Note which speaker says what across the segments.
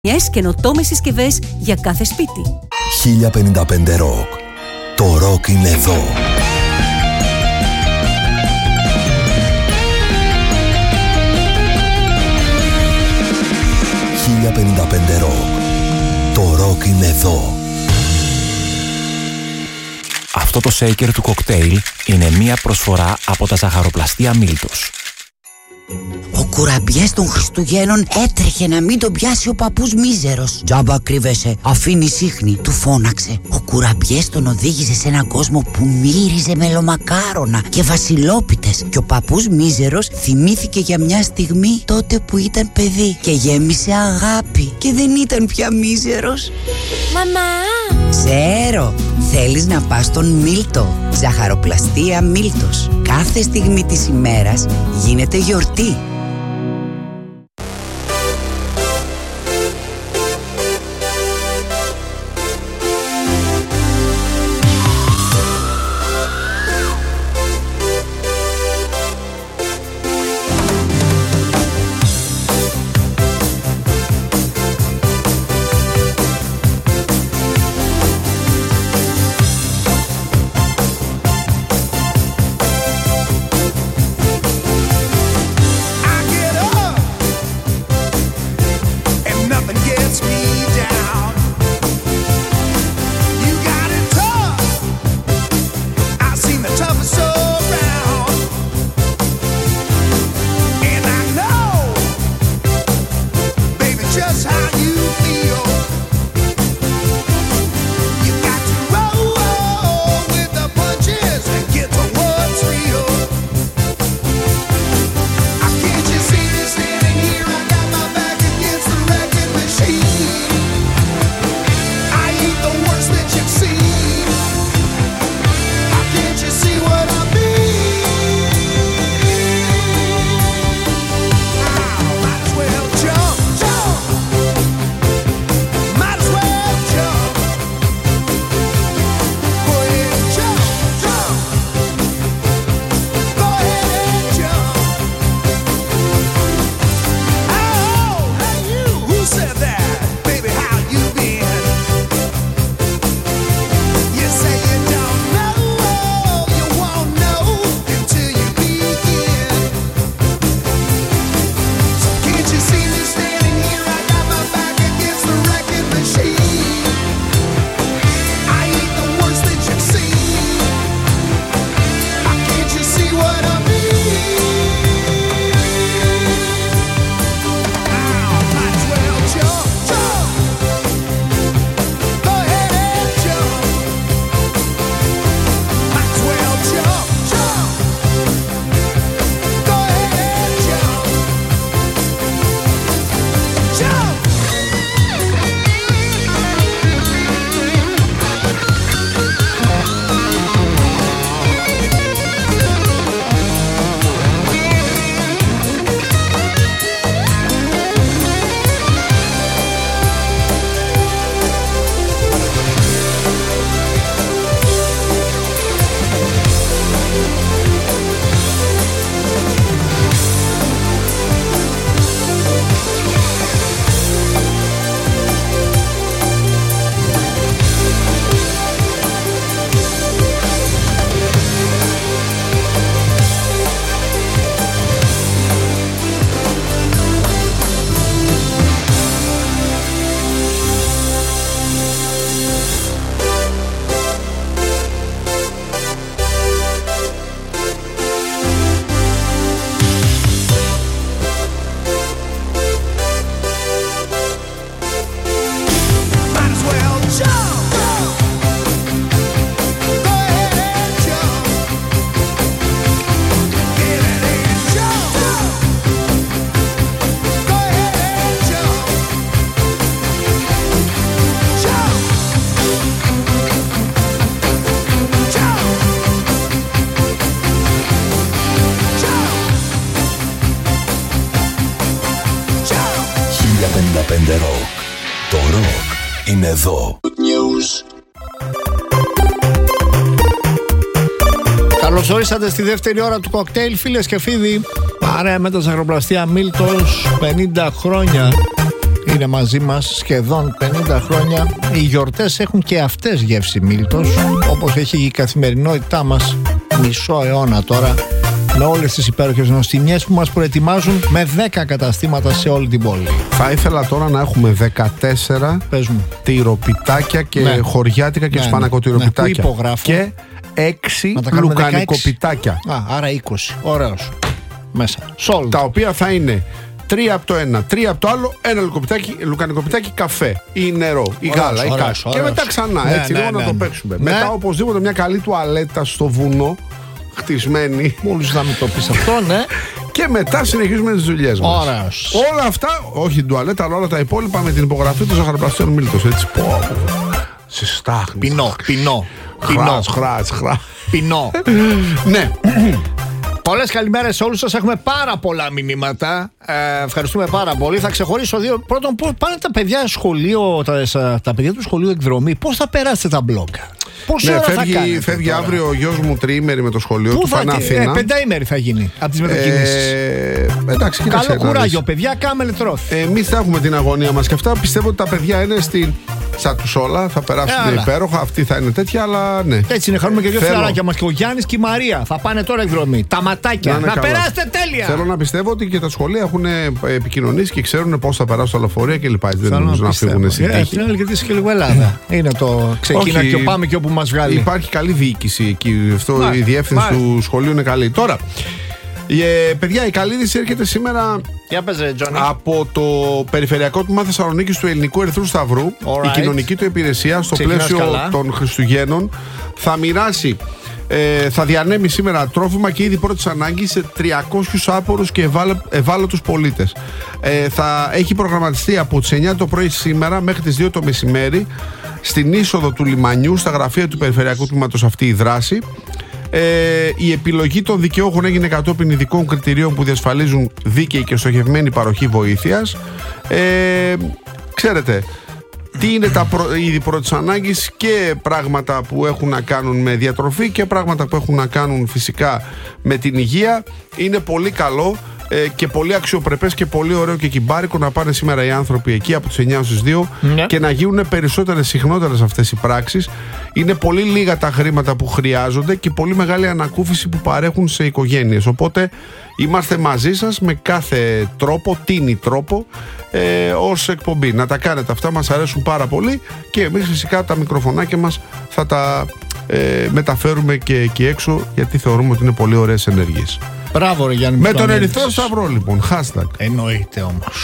Speaker 1: Καινοτόμες συσκευές για κάθε σπίτι.
Speaker 2: 1055 ροκ. Το ροκ είναι εδώ. «1055 ροκ». Το ροκ είναι εδώ.
Speaker 3: Αυτό το shaker του κοκτέιλ είναι μία προσφορά από τα ζαχαροπλαστεία Μίλτος.
Speaker 4: Ο κουραμπιές των Χριστουγέννων έτρεχε να μην τον πιάσει ο παππούς μίζερος. «Τζάμπα κρύβεσαι, αφήνει σύχνη», του φώναξε. Ο κουραμπιές τον οδήγησε σε έναν κόσμο που μύριζε μελομακάρονα και βασιλόπιτες. Και ο παππούς μίζερος θυμήθηκε για μια στιγμή τότε που ήταν παιδί και γέμισε αγάπη και δεν ήταν πια μίζερος.
Speaker 5: Μαμά!
Speaker 4: Ξέρω, θέλεις να πας στον Μίλτο. Ζαχαροπλαστεία Μίλτος. Κάθε στιγμή της ημέρας γίνεται γιορτή.
Speaker 2: Ροκ. Το ροκ είναι εδώ.
Speaker 6: Καλώς όρισατε στη δεύτερη ώρα του κοκτέιλ, φίλες και φίλοι. Παρέα με τα ζαχαροπλαστεία Μίλτος, 50 χρόνια. είναι μαζί μας σχεδόν 50 χρόνια. Οι γιορτές έχουν και αυτές γεύση μίλτος, όπως έχει η καθημερινότητά μας μισό αιώνα τώρα, με όλες τις υπέροχες νοστιμιές που μας προετοιμάζουν με 10 καταστήματα σε όλη την πόλη.
Speaker 5: Θα ήθελα τώρα να έχουμε 14 τυροπιτάκια και χωριάτικα και σπανακοτυροπιτάκια. Και 6 λουκανικοπιτάκια.
Speaker 6: Άρα 20. Ωραίος. Μέσα.
Speaker 5: Τα οποία θα είναι 3 από το ένα, 3 από το άλλο, ένα λουκανικοπιτάκι καφέ ή νερό ή γάλα ή κάτι. Και μετά ξανά, έτσι λίγο να το παίξουμε. Μετά οπωσδήποτε μια καλή τουαλέτα στο βουνό, χτισμένη.
Speaker 6: Μόλις να μην το πεις αυτό, ναι.
Speaker 5: Και μετά συνεχίζουμε τις δουλειές μας.
Speaker 6: Ωραίος.
Speaker 5: Όλα αυτά, όχι την τουαλέτα, αλλά όλα τα υπόλοιπα με την υπογραφή του Ζαχαροπλαστείων Μίλτος. Έτσι, σε στάχνει.
Speaker 6: Πινό. Πινό.
Speaker 5: Ναι.
Speaker 6: Πολλές καλημέρες σε όλους σας. Έχουμε πάρα πολλά μηνύματα. Ευχαριστούμε πάρα πολύ. Θα ξεχωρίσω δύο. Πρώτον, πώς πάνε τα παιδιά σχολείο, τα παιδιά του σχολείου εκδρομή. Πώς θα περάσετε τα μπλόκα? Πόση ώρα θα κάνετε?
Speaker 5: Φεύγει αύριο ο γιος μου τριήμερη με το σχολείο του Παναθήνα.
Speaker 6: Πενταήμερη θα γίνει από τις μετακινήσεις.
Speaker 5: Εντάξει,
Speaker 6: καλό κουράγιο, παιδιά. Κάμελε τρόφι.
Speaker 5: Εμείς θα έχουμε την αγωνία μας και αυτά. Πιστεύω ότι τα παιδιά είναι σαν τους όλα. Θα περάσουν υπέροχα. Αυτή θα είναι τέτοια, αλλά ναι.
Speaker 6: Έτσι είναι. Χαρούμε και δύο φιλαράκια μας. Και ο Γιάννης και η Μαρία θα πάνε τώρα εκδρομή. Τα ματάκια. Να περάσετε τέλεια.
Speaker 5: Θέλω να πιστεύω ότι και τα σχολεία έχουν επικοινωνήσει και ξέρουν πώς θα περάσουν τα λεωφορεία κλπ. Δεν νομίζω να φύγουν εσύ.
Speaker 6: Γιατί είσαι και λίγο Ελλάδα. Είναι το ξεκίνα και πάμε και όπου μας βγάλει.
Speaker 5: Υπάρχει καλή διοίκηση εκεί. Αυτό, η διεύθυνση του σχολείου είναι καλή. Τώρα, παιδιά, η καλή είδηση έρχεται σήμερα από το Περιφερειακό Τμήμα Θεσσαλονίκης του Ελληνικού Ερυθρού Σταυρού. Η κοινωνική του υπηρεσία στο πλαίσιο των Χριστουγέννων θα μοιράσει, θα διανέμει σήμερα τρόφιμα και είδη πρώτης ανάγκης σε 300 άπορους και ευάλωτους πολίτες. Θα έχει προγραμματιστεί από τις 9 το πρωί σήμερα μέχρι τις 2 το μεσημέρι στην είσοδο του λιμανιού, στα γραφεία του Περιφερειακού Τμήματος αυτή η δράση. Η επιλογή των δικαιώχων έγινε κατόπιν ειδικών κριτηρίων που διασφαλίζουν δίκαιη και στοχευμένη παροχή βοήθειας. Ξέρετε τι είναι τα είδη πρώτης ανάγκης και πράγματα που έχουν να κάνουν με διατροφή και πράγματα που έχουν να κάνουν φυσικά με την υγεία. Είναι πολύ καλό και πολύ αξιοπρεπές και πολύ ωραίο και κυμπάρικο να πάνε σήμερα οι άνθρωποι εκεί από τις 9 στις 2 και να γίνουν περισσότερες, συχνότερες αυτές οι πράξεις. Είναι πολύ λίγα τα χρήματα που χρειάζονται και πολύ μεγάλη ανακούφιση που παρέχουν σε οικογένειες. Οπότε είμαστε μαζί σας με κάθε τρόπο, τίνη τρόπο, ως εκπομπή. Να τα κάνετε αυτά, μας αρέσουν πάρα πολύ και εμείς φυσικά τα μικροφωνάκια μας θα τα μεταφέρουμε και εκεί έξω, γιατί θεωρούμε ότι είναι πολύ ωραίες ενέργειες.
Speaker 6: Μπράβο, ρε Γιάννη.
Speaker 5: Με τον Ερυθρό Σταυρό, λοιπόν. Hashtag.
Speaker 6: Εννοείται όμως.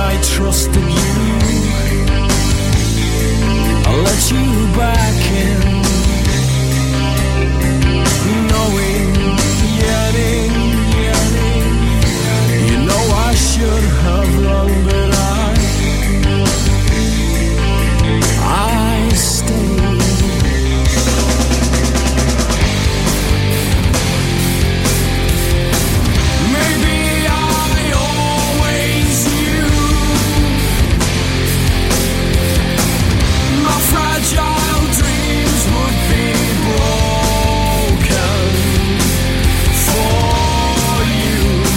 Speaker 7: I trusted you. I'll let you back in, knowing, yearning. You know I should have run, but I stayed. Maybe I always knew my fragile dreams would be broken for you.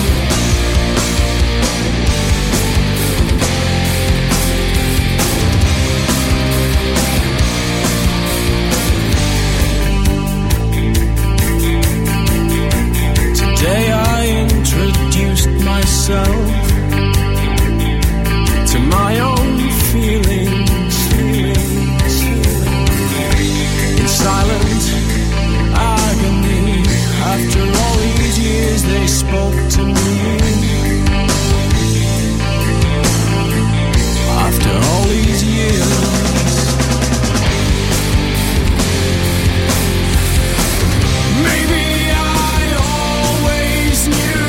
Speaker 7: Today I introduced myself to my own feelings. In silent agony, after all these years they spoke to me. After all these years, maybe I always knew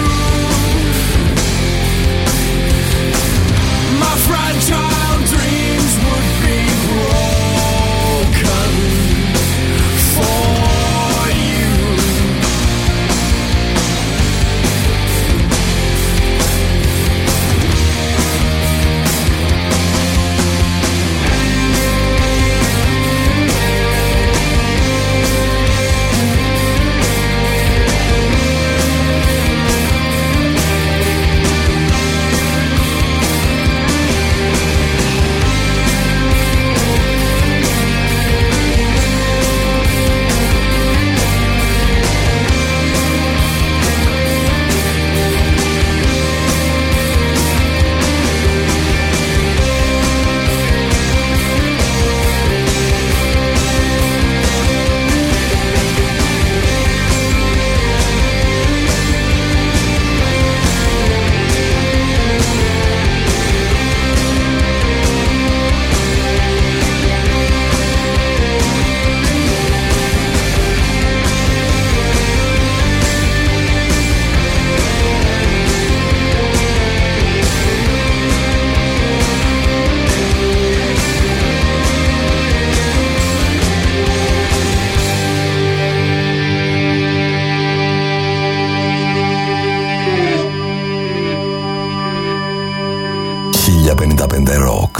Speaker 7: my fragile dreams would be broken for you.
Speaker 2: Rock.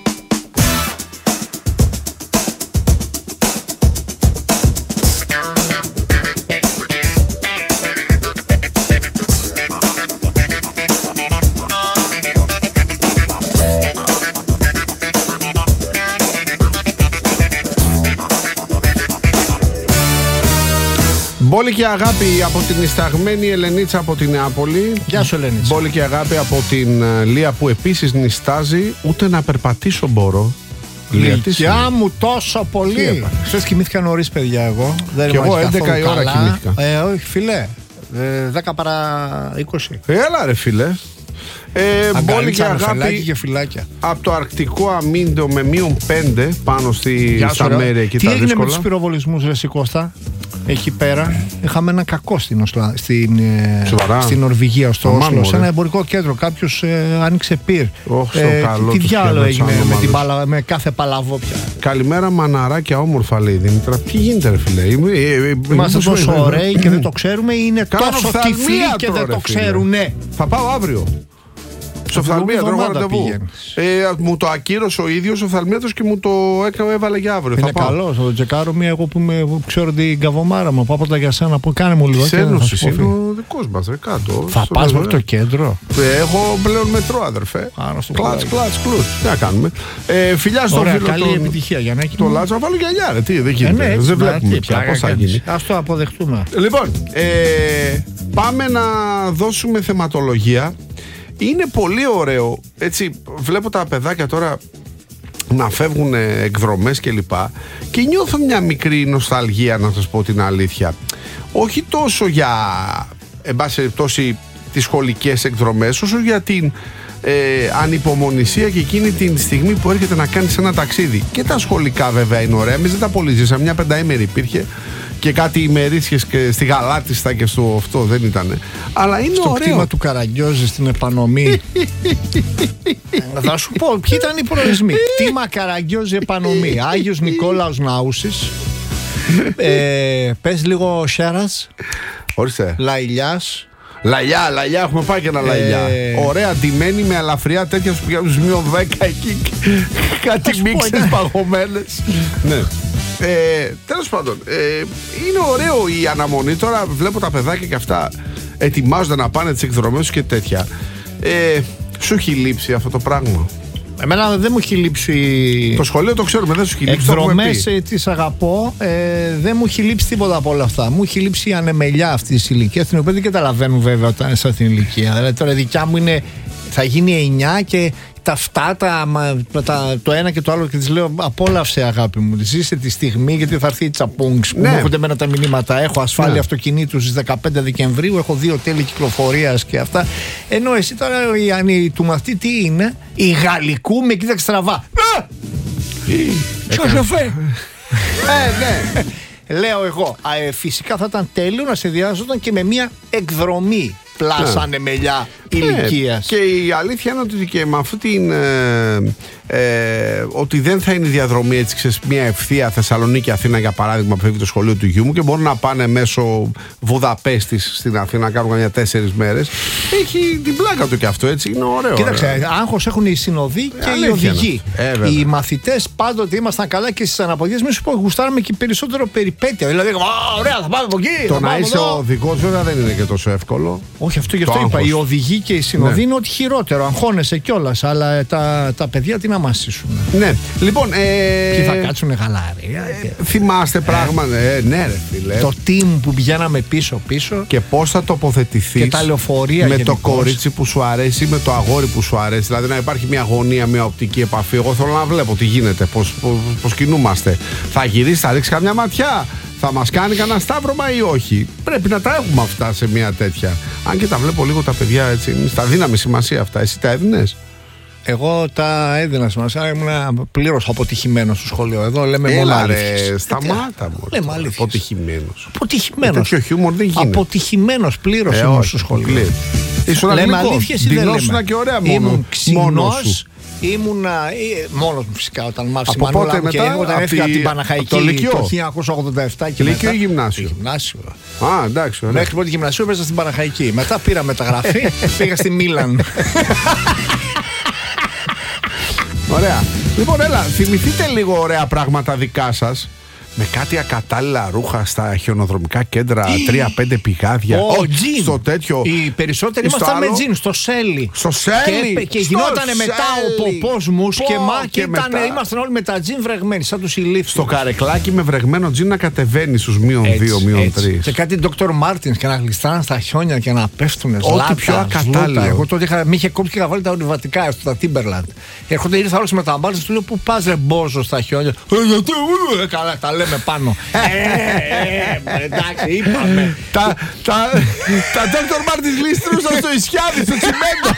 Speaker 5: Μπόλικη αγάπη από την νησταγμένη Ελενίτσα από την Νεάπολη.
Speaker 6: Γεια σου, Ελενίτσα.
Speaker 5: Μπόλικη αγάπη από την Λία που επίσης νηστάζει. Ούτε να περπατήσω μπορώ.
Speaker 6: Γεια μου τόσο πολύ. Χθες κοιμήθηκα νωρίς, παιδιά, εγώ.
Speaker 5: Και εγώ 11 η ώρα κοιμήθηκα.
Speaker 6: Όχι, φιλέ. 10 παρά 20.
Speaker 5: Έλα ρε φίλε. Μπόλικη αγάπη
Speaker 6: και φυλάκια.
Speaker 5: από το Αρκτικό αμύντο με -5 πάνω στα μέρη εκεί.
Speaker 6: Τι
Speaker 5: τα
Speaker 6: έγινε
Speaker 5: δύσκολα.
Speaker 6: με τους πυροβολισμούς, ρε Κώστα? Εκεί πέρα είχαμε ένα κακό στην Νορβηγία, στο Όσλο, σε ένα εμπορικό κέντρο. Κάποιος άνοιξε πυρ. Τι διάλογο έγινε με κάθε παλαβόπια.
Speaker 5: Καλημέρα, μαναράκια όμορφα, λέει η Δήμητρα. Τι γίνεται, ρε φίλε?
Speaker 6: Είμαστε τόσο ωραίοι και δεν το ξέρουμε, είναι τόσο τυφλοί και δεν το ξέρουν.
Speaker 5: Θα πάω αύριο. Στο οφθαλμίατρο έχω ραντεβού. Μου το ακύρωσε ο ίδιος ο οφθαλμίατρος και μου το έβαλε για αύριο.
Speaker 6: Είναι καλό, θα το τσεκάρω μία. Εγώ που ξέρω την καβομάρα μου. Πάω πρώτα για σένα, που κάνε μου λίγο.
Speaker 5: Της Ένωσης είναι ο δικός μας, κάτω.
Speaker 6: Θα πας μέχρι το κέντρο?
Speaker 5: Έχω πλέον μετρό, αδερφέ. Κλατς, κλους. Τι να κάνουμε. Φιλιά στον φίλο.
Speaker 6: Καλή επιτυχία για να έχει.
Speaker 5: Το Λάτσο, να βάλω γυαλιά, ρε. Τι, δεν γίνεται. Δεν βλέπουμε πια πώς θα γίνει.
Speaker 6: Ας το αποδεχτούμε.
Speaker 5: Λοιπόν, πάμε να δώσουμε θεματολογία. Είναι πολύ ωραίο, έτσι, βλέπω τα παιδάκια τώρα να φεύγουν εκδρομές κλπ. Και νιώθω μια μικρή νοσταλγία, να σας πω την αλήθεια. Όχι τόσο για, εν πάση περιπτώσει, τις σχολικές εκδρομές, όσο για την ανυπομονησία και εκείνη την στιγμή που έρχεται να κάνεις ένα ταξίδι. Και τα σχολικά βέβαια είναι ωραία. Εμείς δεν τα πολύ ζήσαμε. Μια πενταήμερη υπήρχε και κάτι ημερήσιες και στη Γαλάτιστα και στο αυτό δεν ήτανε. Αλλά είναι
Speaker 6: στο
Speaker 5: ωραίο.
Speaker 6: κτήμα του Καραγκιόζη στην Επανομή. Θα σου πω, ποιοι ήταν οι προορισμοί. Κτήμα Καραγκιόζη Επανομή. Άγιος Νικόλαος Ναούσης. Πες λίγο Σέρας.
Speaker 5: Ορίστε.
Speaker 6: Λαϊλιάς.
Speaker 5: Λαϊλιά, έχουμε πάει και ένα Λαϊλιά. Ωραία, ντυμένη με ελαφριά τέτοια που πηγαίνουν στους -10 εκεί. Κάτι μίξες παγωμένες. Ναι. Τέλος πάντων, είναι ωραίο η αναμονή. Τώρα βλέπω τα παιδάκια και αυτά ετοιμάζονται να πάνε τις εκδρομές τους και τέτοια. Σου έχει λείψει αυτό το πράγμα?
Speaker 6: Εμένα δεν μου έχει λείψει.
Speaker 5: Το σχολείο το ξέρουμε, δεν σου έχει λείψει.
Speaker 6: Εκδρομές τις αγαπώ. Δεν μου έχει λείψει τίποτα από όλα αυτά. Μου έχει λείψει η ανεμελιά αυτή τη ηλικία, την οποία δεν καταλαβαίνουν βέβαια όταν είναι σε αυτήν την ηλικία. Δηλαδή τώρα η δικιά μου είναι, θα γίνει 9 και τα αυτά, το ένα και το άλλο, και της λέω απόλαυσε αγάπη μου, ζήσε τη στιγμή, γιατί θα έρθει η τσαπούγκς που μου έρχονται εμένα τα μηνύματα. Έχω ασφάλεια αυτοκινήτου στις 15 Δεκεμβρίου, έχω 2 τέλη κυκλοφορίας και αυτά. Ενώ εσύ τώρα η του μαθητή τι είναι? Η Γαλλικού με κοίταξε στραβά. Σοφέ. Ναι. Λέω εγώ, φυσικά θα ήταν τέλειο να συνδυάζονταν και με μια εκδρομή πλάσα ανεμελιά ηλικίας.
Speaker 5: Και η αλήθεια είναι ότι και με αυτή την ότι δεν θα είναι η διαδρομή έτσι, ξέρεις, μια ευθεία Θεσσαλονίκη-Αθήνα για παράδειγμα που φεύγει το σχολείο του γιού μου και μπορούν να πάνε μέσω Βουδαπέστης στην Αθήνα να κάνουν για 4 μέρες. Έχει την πλάκα του και αυτό, έτσι, είναι ωραίο.
Speaker 6: Κοίταξε, άγχος έχουν οι συνοδοί και οι οδηγοί. Οι μαθητές πάντοτε ήμασταν καλά και στις αναποδιές. Μην σου πω, γουστάραμε και περισσότερο περιπέτεια. Δηλαδή, ωραία, θα πάμε από εκεί.
Speaker 5: Το να είσαι οδηγός βέβαια δεν είναι και τόσο εύκολο.
Speaker 6: Όχι, αυτό γι' αυτό είπα. Οι οδηγοί και οι συνοδοί είναι ό,τι χειρότερο. Αγχώνεσαι κιόλας. Αλλά τα παιδιά τι να μας ζήσουν.
Speaker 5: Ναι, λοιπόν.
Speaker 6: Και θα κάτσουνε χαλάρι.
Speaker 5: Θυμάστε πράγμα. Ναι, ρε φίλε.
Speaker 6: Το team που πηγαίναμε πίσω-πίσω.
Speaker 5: Και πώς θα τοποθετηθείς.
Speaker 6: Και τα λεωφορεία
Speaker 5: με
Speaker 6: γενικώς.
Speaker 5: το κορίτσι που σου αρέσει ή με το αγόρι που σου αρέσει. Δηλαδή να υπάρχει μια γωνία, μια οπτική επαφή. Εγώ θέλω να βλέπω τι γίνεται, πώς κινούμαστε. Θα γυρίσει, θα ρίξει καμιά ματιά. Θα μας κάνει κανένα σταύρωμα ή όχι? Πρέπει να τα έχουμε αυτά σε μια τέτοια. Αν και τα βλέπω λίγο τα παιδιά έτσι, στα δύναμη σημασία αυτά. Εσύ τα έδινες?
Speaker 6: Εγώ τα έδινα σημασία. Ήμουν πλήρως αποτυχημένος στο σχολείο. Εδώ λέμε μόνο αλήθειες.
Speaker 5: Σταμάτα μου.
Speaker 6: Λέμε αλήθειες.
Speaker 5: Αποτυχημένος. Τέτοιο χιούμορ δεν γίνεται.
Speaker 6: Αποτυχημένος πλήρως ήμουν στο σχολείο.
Speaker 5: Λέμε αλήθειες ή δεν λέμε? Και ωραία
Speaker 6: ήμουν ξινός. Ήμουνα μόνος μου φυσικά όταν μ' άφησε η μανούλα μου και όταν έφυγα από την Παναχαϊκή το 1987 και
Speaker 5: Λύκειο ή γυμνάσιο?
Speaker 6: Γυμνάσιο.
Speaker 5: Α, εντάξει, ωραία.
Speaker 6: Μέχρι πρώτη γυμνασίου έπαιζα στην Παναχαϊκή. Μετά πήρα μεταγραφή, πήγα στη Μίλαν.
Speaker 5: Ωραία. Λοιπόν, έλα, θυμηθείτε λίγο ωραία πράγματα δικά σας. Με κάτι ακατάλληλα ρούχα στα χιονοδρομικά κέντρα, 3-5 πηγάδια. Στο τέτοιο.
Speaker 6: Οι περισσότεροι ήμασταν με τζιν, στο Σέλι.
Speaker 5: Στο Σέλι.
Speaker 6: Και γινόταν μετά ο ποπός μου σκεμά και ήμασταν όλοι με τα τζιν βρεγμένοι, σαν τους ηλίθιους.
Speaker 5: Στο καρεκλάκι με βρεγμένο τζιν να κατεβαίνει στους -2, -3.
Speaker 6: Και κάτι Dr. Martens και να γλιστράνε στα χιόνια και να πέφτουν σλάτα.
Speaker 5: Ό,τι πιο ακατάλληλο.
Speaker 6: Εγώ τότε με είχε κόψει και είχα βάλει τα ορειβατικά στα Timberland. Έρχονται ήρθα όλος με τα μπάλτσα, του λέω πού πας ρε μπόζο στα χιόνια. Καλά, τα λέμε πάνω. Εντάξει, είπαμε.
Speaker 5: Τα Dr. Martens γλίστρουσαν στο Ισιάδη, στο τσιμέντο.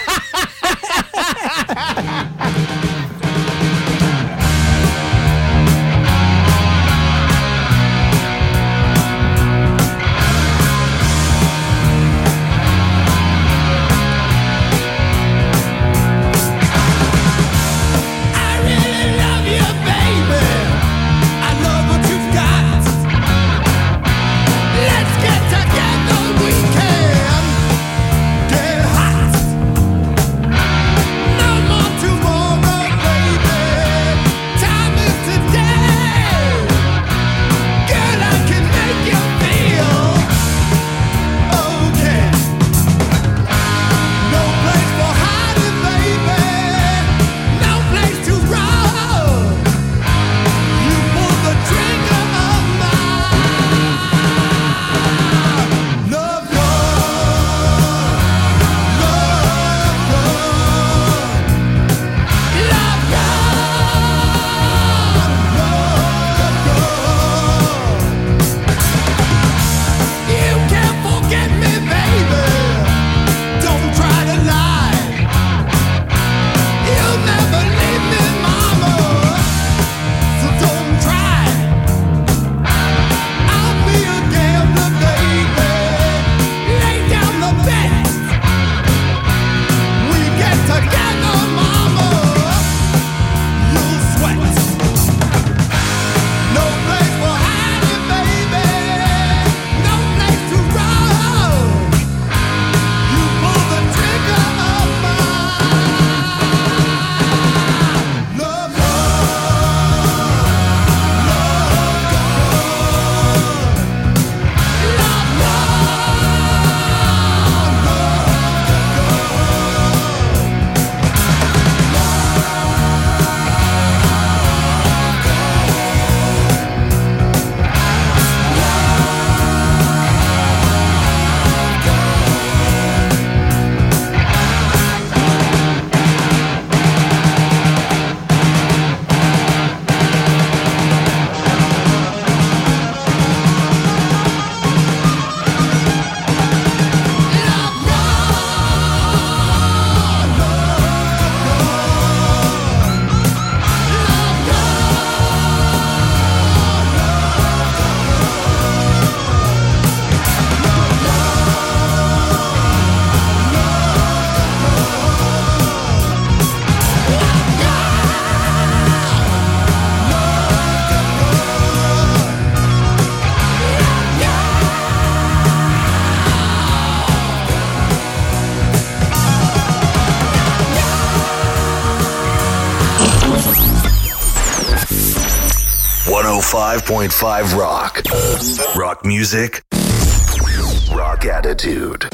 Speaker 2: 105.5 Rock. Rock music. Rock attitude.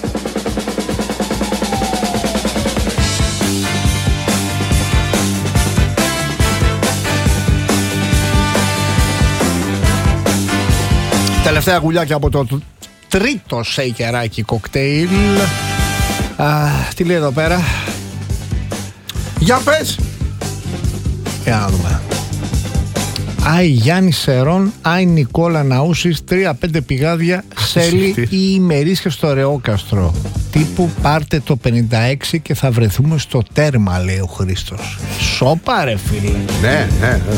Speaker 6: Τελευταία γουλιάκια από το τρίτο σέικεράκι κοκτέιλ. Τι λέει εδώ πέρα?
Speaker 5: Για πες!
Speaker 6: Για να δούμε. Άι Γιάννη Σερών, Άι Νικόλα Ναούσης, 3-5 πηγάδια, Σέλι ή ημερήσια στο Ρεόκαστρο. Τύπου πάρτε το 56 και θα βρεθούμε στο τέρμα, λέει ο Χρήστος. Σόπα ρε φίλε.
Speaker 5: Ναι.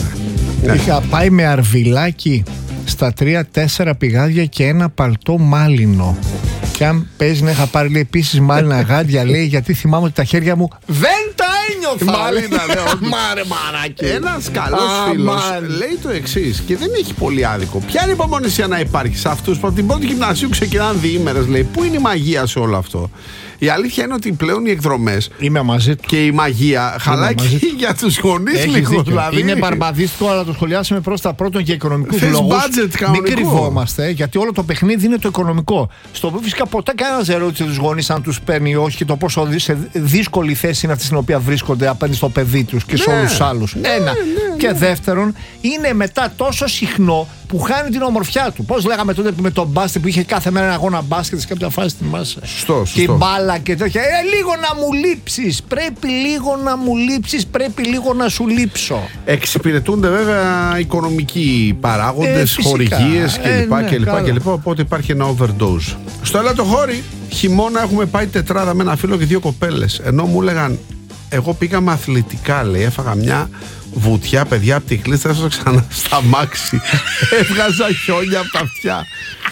Speaker 6: Είχα πάει με αρβιλάκι στα 3-4 πηγάδια και ένα παλτό μάλινο. Και αν παίζει να είχα πάρει, λέει, επίσης μάλινα γάντια, λέει, γιατί θυμάμαι ότι τα χέρια μου δεν τα ένιωθα.
Speaker 5: Μάλινα, λέω.
Speaker 6: Μάρε μαράκι.
Speaker 5: Ένας καλός φίλος λέει το εξής, και δεν έχει πολύ άδικο. Ποια είναι η υπομονησία να υπάρχει σε αυτούς που από την πρώτη γυμνασίου ξεκινάνε διήμερες, λέει? Πού είναι η μαγεία σε όλο αυτό? Η αλήθεια είναι ότι πλέον οι εκδρομές και η μαγεία χαλάει και για τους γονείς λίγο. Δηλαδή.
Speaker 6: Είναι μπαρμπαδίστικο, αλλά το σχολιάσαμε προς τα πρώτον για οικονομικούς λόγους. Μην κρυβόμαστε, γιατί όλο το παιχνίδι είναι το οικονομικό. Στο οποίο φυσικά ποτέ κανένας δεν ρώτησε τους γονείς αν τους παίρνει ή όχι και το πόσο σε δύσκολη θέση είναι αυτή στην οποία βρίσκονται απέναντι στο παιδί τους και σε όλους τους άλλους. Ένα. Και δεύτερον, είναι μετά τόσο συχνό που χάνει την ομορφιά του. Πώς λέγαμε τότε με τον μπάσκετ που είχε κάθε μέρα ένα αγώνα μπάσκετ σε κάποια φάση, θυμάσαι?
Speaker 5: Σωστό.
Speaker 6: Και η μπάλα και τέτοια. Λίγο να μου λείψεις. Πρέπει λίγο να μου λείψεις. Πρέπει λίγο να σου λείψω.
Speaker 5: Εξυπηρετούνται βέβαια οικονομικοί παράγοντες, χορηγίες κλπ. Οπότε υπάρχει ένα overdose. Στο Ελαττοχώρι, χειμώνα έχουμε πάει τετράδα με ένα φίλο και 2 κοπέλες. Ενώ μου έλεγαν, εγώ πήγα με αθλητικά, λέει, έφαγα μια βουτιά, παιδιά, από την κλίστρα, έσω ξανά στα μάξι. Έβγαζα χιόνια από τα αυτιά.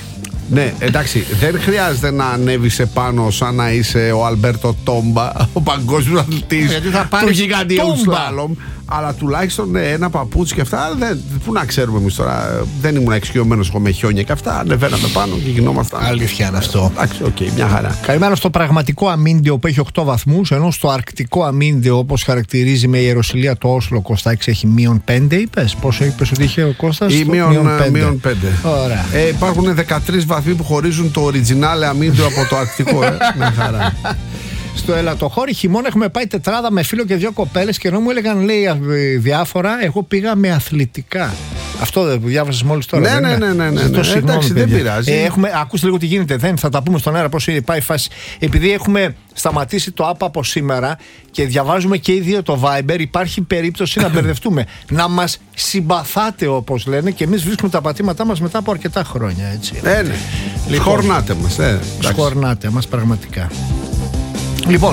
Speaker 5: Ναι, εντάξει, δεν χρειάζεται να ανέβεις επάνω σαν να είσαι ο Αλμπέρτο Τόμπα, ο παγκόσμιος αθλητής του γιγαντιαίου σλάλομ. Αλλά τουλάχιστον ένα παπούτσι και αυτά. Πού να ξέρουμε εμείς τώρα? Δεν ήμουν εξοικειωμένος εγώ με χιόνια και αυτά. Ανεβαίναμε πάνω και γινόμασταν.
Speaker 6: Αλήθεια είναι αυτό.
Speaker 5: Εντάξει, οκ, μια χαρά.
Speaker 6: Καλημέρα στο πραγματικό αμίντιο που έχει 8 βαθμούς, ενώ στο αρκτικό αμίντιο, όπως χαρακτηρίζει με ιεροσυλία το Όσλο, Κωστάκης, έχει -5. Είπες πόσο είπες ότι είχε ο Κώστας?
Speaker 5: Ή -5.
Speaker 6: Ωραία.
Speaker 5: Υπάρχουν 13 βαθμοί που χωρίζουν το original αμίντιο από το αρκτικό. Μια χαρά.
Speaker 6: Στο Ελαττοχώρι χειμώνα έχουμε πάει τετράδα με φίλο και 2 κοπέλες και ενώ μου έλεγαν, λέει, διάφορα, εγώ πήγα με αθλητικά. Αυτό δεν διάβασες μόλις τώρα?
Speaker 5: Ναι. Εντάξει, δεν πειράζει.
Speaker 6: Ακούστε λίγο τι γίνεται. Δεν θα τα πούμε στον αέρα πώς πάει η φάση. Επειδή έχουμε σταματήσει το app από σήμερα και διαβάζουμε και οι δύο το Viber, υπάρχει περίπτωση να μπερδευτούμε. Να μας συμπαθάτε, όπως λένε, και εμείς βρίσκουμε τα πατήματά μας μετά από αρκετά χρόνια. Έτσι.
Speaker 5: Ναι. Σκορνάτε μας.
Speaker 6: Σκορνάτε μας πραγματικά. Λοιπόν,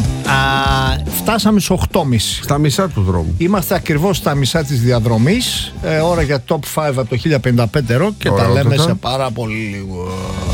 Speaker 6: φτάσαμε στους 8.30.
Speaker 5: Στα μισά του δρόμου.
Speaker 6: Είμαστε ακριβώς στα μισά της διαδρομής. Ώρα για top 5 από το 1055 Rock και τα λέμε σε πάρα πολύ λίγο.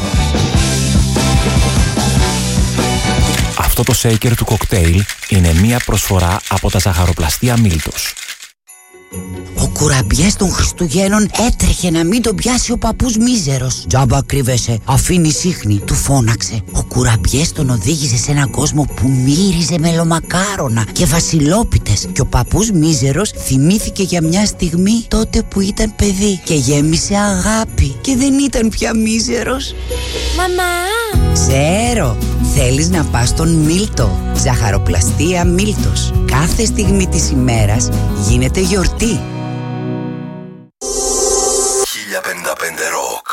Speaker 3: Αυτό το shaker του κοκτέιλ είναι μία προσφορά από τα ζαχαροπλαστεία Μίλτος.
Speaker 4: Ο κουραμπιές των Χριστουγέννων έτρεχε να μην τον πιάσει ο παππούς μίζερος. Τζάμπα κρύβεσαι, αφήνει σύχνη, του φώναξε. Ο κουραμπιές τον οδήγησε σε έναν κόσμο που μύριζε μελομακάρονα και βασιλόπιτες. Και ο παππούς μίζερος θυμήθηκε για μια στιγμή τότε που ήταν παιδί και γέμισε αγάπη και δεν ήταν πια μίζερος.
Speaker 8: Μαμά!
Speaker 4: Ξέρω, θέλεις να πας στον Μίλτο. Ζαχαροπλαστεία Μίλτος. Κάθε στιγμή της ημέρας γίνεται γιορτή.
Speaker 2: 1055 Rock.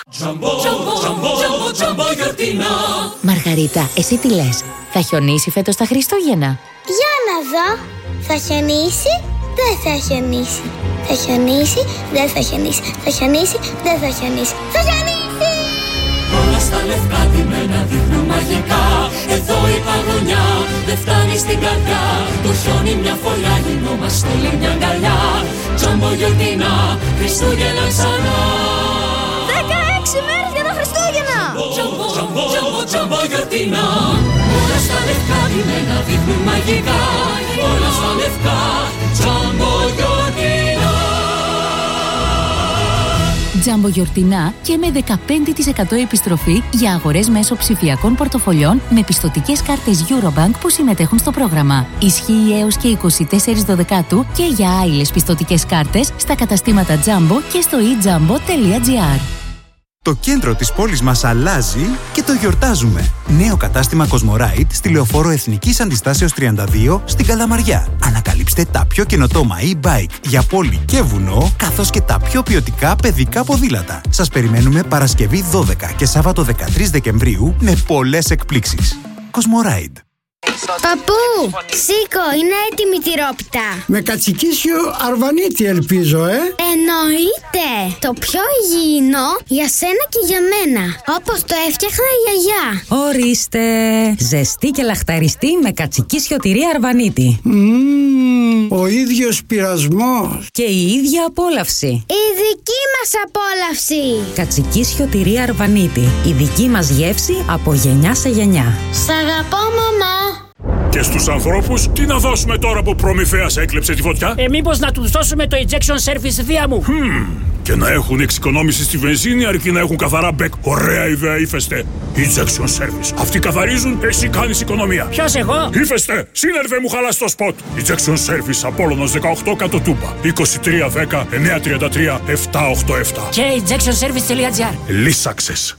Speaker 8: Μαργαρίτα, εσύ τι λες? Θα χιονίσει φέτος τα Χριστούγεννα?
Speaker 9: Για να δω. Θα χιονίσει, δεν θα χιονίσει. Θα χιονίσει, δεν θα χιονίσει. Θα χιονίσει, δεν θα χιονίσει. Θα χιονίσει!
Speaker 7: Όλα στα λευκά ντυμένα δείχνουν μαγικά. Εδώ η παγωνιά δεν φτάνει στην καρδιά. Το χιόνι μια φωλιά, γινόμαστε όλοι μια αγκαλιά. Τζάμπο γιορτινά, Χριστούγεννα ξανά.
Speaker 8: 16 μέρες για τα Χριστούγεννα!
Speaker 7: Τζάμπο γιορτινά. Όλα στα λευκά ντυμένα δείχνουν μαγικά. Όλα στα λευκά, τζάμπο γιορτινά.
Speaker 8: Jumbo γιορτινά και με 15% επιστροφή για αγορές μέσω ψηφιακών πορτοφολιών με πιστωτικές κάρτες Eurobank που συμμετέχουν στο πρόγραμμα. Ισχύει έως και 24 Δωδεκάτου και για άειλες πιστωτικές κάρτες στα καταστήματα Jumbo και στο ejumbo.gr.
Speaker 10: Το κέντρο της πόλης μας αλλάζει και το γιορτάζουμε. Νέο κατάστημα Cosmorite στη Λεωφόρο Εθνικής Αντιστάσεως 32 στην Καλαμαριά. Ανακαλύψτε τα πιο καινοτόμα e-bike για πόλη και βουνό, καθώς και τα πιο ποιοτικά παιδικά ποδήλατα. Σας περιμένουμε Παρασκευή 12 και Σάββατο 13 Δεκεμβρίου με πολλές εκπλήξεις. Cosmorite.
Speaker 9: Παππού, σήκω, είναι έτοιμη η τυρόπιτα.
Speaker 11: Με κατσικίσιο αρβανίτη ελπίζω,
Speaker 9: Εννοείται. Το πιο υγιεινό για σένα και για μένα. Όπως το έφτιαχνα η γιαγιά.
Speaker 1: Ορίστε. Ζεστή και λαχταριστή με κατσικίσιο τυρί αρβανίτη.
Speaker 11: Ο ίδιος πειρασμός.
Speaker 1: Και η ίδια απόλαυση.
Speaker 9: Η δική μας απόλαυση.
Speaker 1: Κατσικίσιο τυρί αρβανίτη. Η δική μας γεύση από γενιά σε γενιά.
Speaker 9: Σ' αγαπώ, μαμά.
Speaker 12: Και στους ανθρώπους, τι να δώσουμε τώρα που Προμηθέας έκλεψε τη φωτιά?
Speaker 13: Μήπως να τους δώσουμε το injection service δία μου.
Speaker 12: Και να έχουν εξοικονόμηση στη βενζίνη αρκεί να έχουν καθαρά μπεκ. Ωραία ιδέα, Ύφεστε. Injection service. Αυτοί καθαρίζουν, εσύ κάνεις οικονομία.
Speaker 13: Ποιος εγώ?
Speaker 12: Ύφεστε, σύνερβε μου χαλάς το σποτ. Injection service, Απόλλωνας 18 κάτω Τούμπα. 2310 933 787.
Speaker 13: Και injectionservice.gr.
Speaker 12: Λύσαξες.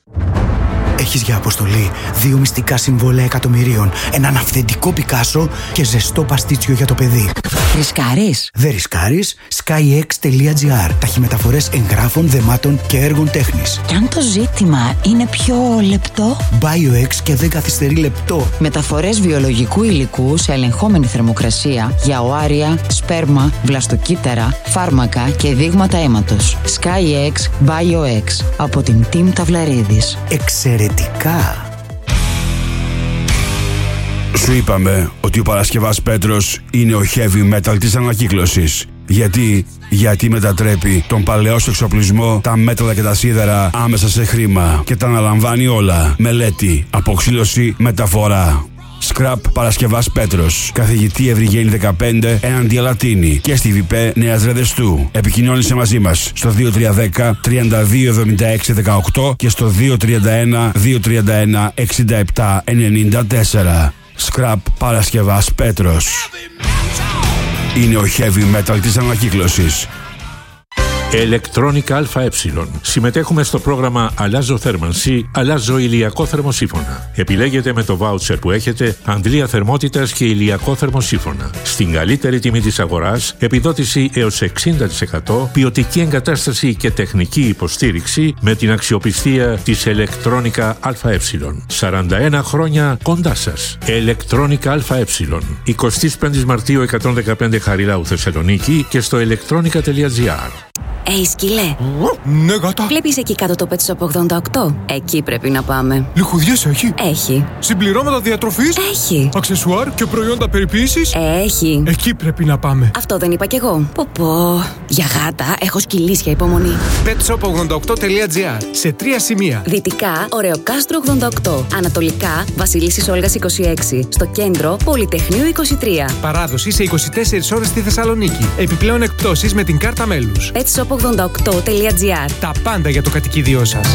Speaker 10: Έχεις για αποστολή 2 μυστικά συμβόλαια εκατομμυρίων, έναν αυθεντικό Πικάσο και ζεστό παστίτσιο για το παιδί.
Speaker 4: Ρισκάρεις?
Speaker 10: Δεν ρισκάρεις. skyx.gr. Ταχυμεταφορές εγγράφων, δεμάτων και έργων τέχνης.
Speaker 4: Κι αν το ζήτημα είναι πιο λεπτό?
Speaker 10: BioX και δεν καθυστερεί λεπτό.
Speaker 4: Μεταφορές βιολογικού υλικού σε ελεγχόμενη θερμοκρασία για οάρια, σπέρμα, βλαστοκύτταρα, φάρμακα και δείγματα αίματος. SkyX BioX από την Team Ταυλαρίδης.
Speaker 10: Εξαιρετικά.
Speaker 12: Σου είπαμε ότι ο Παρασκευάς Πέτρος είναι ο heavy metal της ανακύκλωσης. Γιατί μετατρέπει τον παλαιό σου εξοπλισμό, τα μέταλλα και τα σίδερα άμεσα σε χρήμα και τα αναλαμβάνει όλα. Μελέτη, αποξήλωση, μεταφορά. Scrap Παρασκευάς Πέτρος. Καθηγητή Ευρυγένη 15 έναντι Αλατίνη και στη ΒΠ Νέας Ρεδεστού. Επικοινώνησε μαζί μας στο 2310 3276 18 και στο 231 231 67 94. Scrap Παρασκευάς Πέτρος. Είναι ο heavy metal της ανακύκλωσης.
Speaker 14: Electronic ΑΕ. Συμμετέχουμε στο πρόγραμμα Αλλάζω θέρμανση, αλλάζω ηλιακό θερμοσύφωνα. Επιλέγετε με το voucher που έχετε αντλία θερμότητας και ηλιακό θερμοσύφωνα. Στην καλύτερη τιμή της αγοράς, επιδότηση έως 60%, ποιοτική εγκατάσταση και τεχνική υποστήριξη με την αξιοπιστία της Electronic ΑΕ. 41 χρόνια κοντά σας. Electronic ΑΕ. 25 Μαρτίου 115 Χαριλάου Θεσσαλονίκη και στο electronica.gr.
Speaker 8: Σκυλέ.
Speaker 15: Ναι, γάτα.
Speaker 8: Βλέπεις εκεί κάτω το Pet Shop 88? Εκεί πρέπει να πάμε.
Speaker 15: Λιχουδιές έχει?
Speaker 8: Έχει.
Speaker 15: Συμπληρώματα διατροφής?
Speaker 8: Έχει.
Speaker 15: Αξεσουάρ και προϊόντα περιποίησης?
Speaker 8: Έχει.
Speaker 15: Εκεί πρέπει να πάμε.
Speaker 8: Αυτό δεν είπα κι εγώ. Πω. Για γάτα έχω σκυλίσια υπομονή.
Speaker 15: petshop88.gr. Σε 3 σημεία.
Speaker 8: Δυτικά, Ωρεοκάστρο 88. Ανατολικά, Βασιλίσσης Όλγας 26. Στο κέντρο, Πολυτεχνείου 23.
Speaker 15: Παράδοση σε 24 ώρες στη Θεσσαλονίκη. Επιπλέον εκπτώσεις με την κάρτα μέλους.
Speaker 8: petshop88.gr.
Speaker 15: Τα πάντα για το κατοικίδιό σας.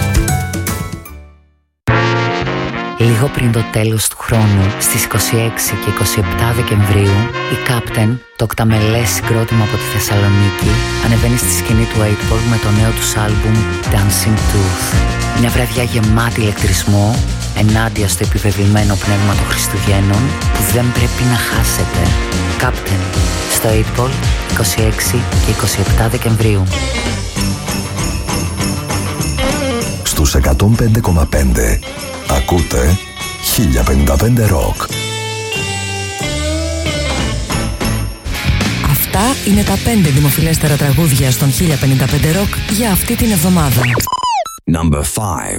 Speaker 4: Λίγο πριν το τέλος του χρόνου, στις 26 και 27 Δεκεμβρίου, η Captain, το οκταμελές συγκρότημα από τη Θεσσαλονίκη, ανεβαίνει στη σκηνή του 8ball με το νέο τους άλμπουμ Dancing Tooth. Μια βραδιά γεμάτη ηλεκτρισμό, ενάντια στο επιβεβλημένο πνεύμα των Χριστουγέννων, που δεν πρέπει να χάσετε. Captain, στο 8ball, 26 και 27 Δεκεμβρίου.
Speaker 2: Στους 105,5 ακούτε 1055 Rock.
Speaker 1: Αυτά είναι τα 5 δημοφιλέστερα τραγούδια στον 1055 Rock για αυτή την εβδομάδα.
Speaker 2: Number 5.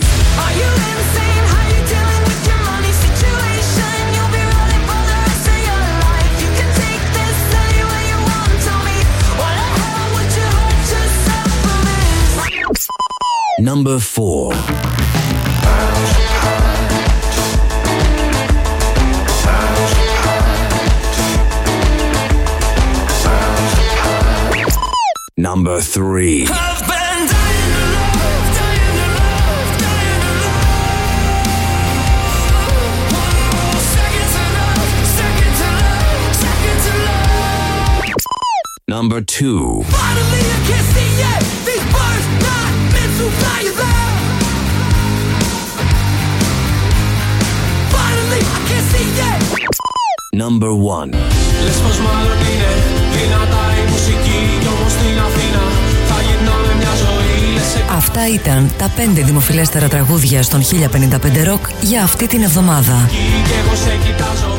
Speaker 2: Number 4. Number 3.
Speaker 16: Number 2.
Speaker 7: Finally I can see it. These birds not meant to fly there. Finally I can see it.
Speaker 16: Number 1.
Speaker 7: Λες πως μάλλον είναι δυνατά η μουσική κι όμως στην Αθήνα θα γυρνάμε μια ζωή.
Speaker 1: Αυτά ήταν τα 5 δημοφιλέστερα τραγούδια στον 1055 Rock για αυτή την εβδομάδα.
Speaker 7: Και εγώ σε κοιτάζω.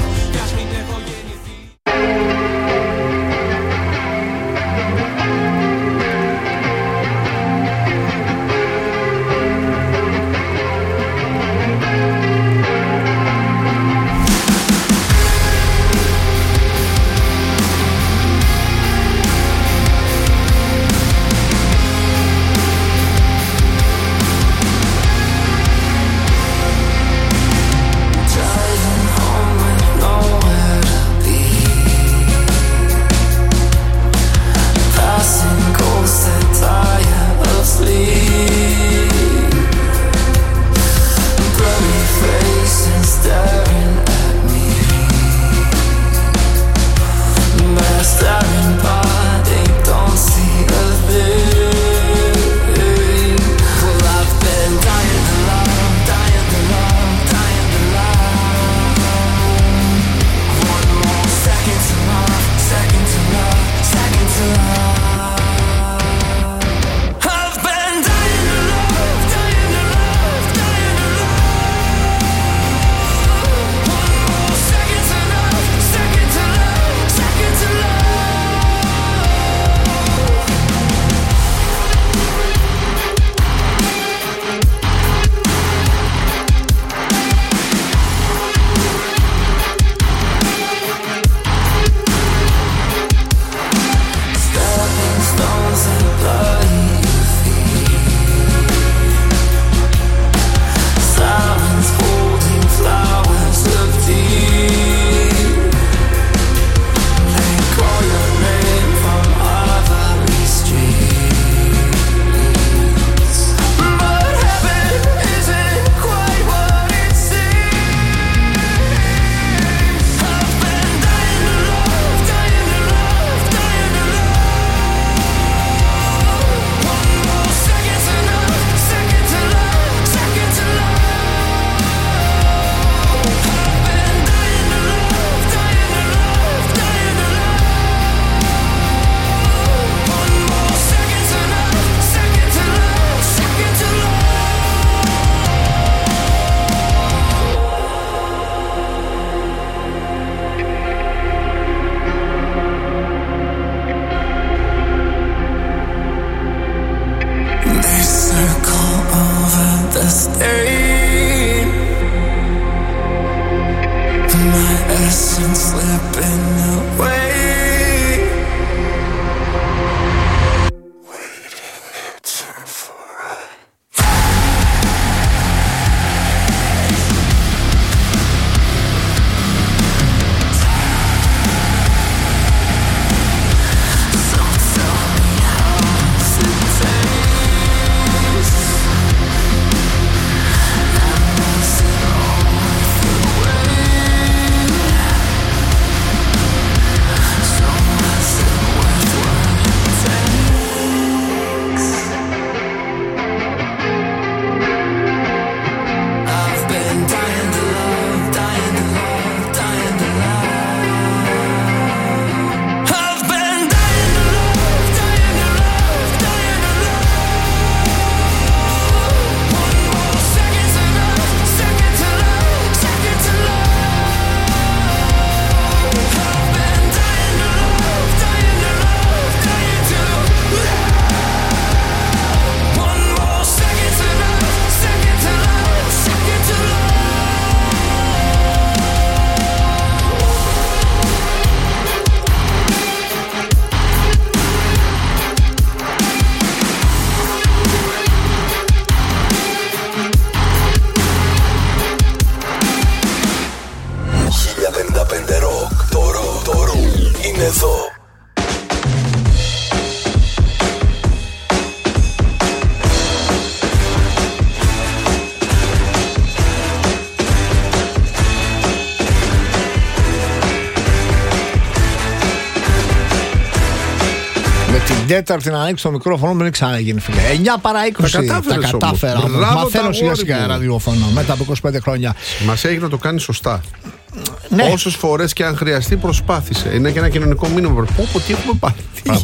Speaker 6: Τέταρτη να ανοίξει το μικρόφωνο, μην ξαναγίνει, φίλε. 9 παρά 20. Τα κατάφερα. Μαθαίνω σιγά σιγά ραδιόφωνο μετά από 25 χρόνια.
Speaker 5: Μας έχει να το κάνει σωστά.
Speaker 6: Ναι.
Speaker 5: Όσες φορές και αν χρειαστεί, προσπάθησε. Είναι και ένα κοινωνικό μήνυμα. Πω, τι έχουμε πάθει.